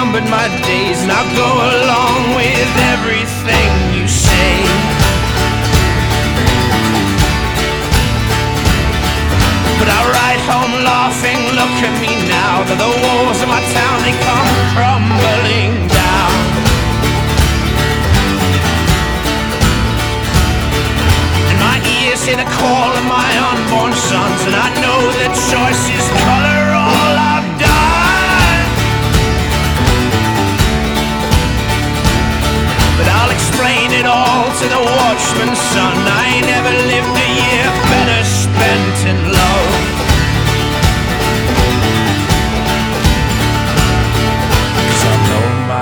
numbered my days, and I'll go along with everything you say. But I ride home laughing, look at me now, that the walls of my town, they come crumbling down. And my ears hear the call of my unborn sons, and I know that choice is color all I've done. But I'll explain it all to the watchman's son. I ain't never lived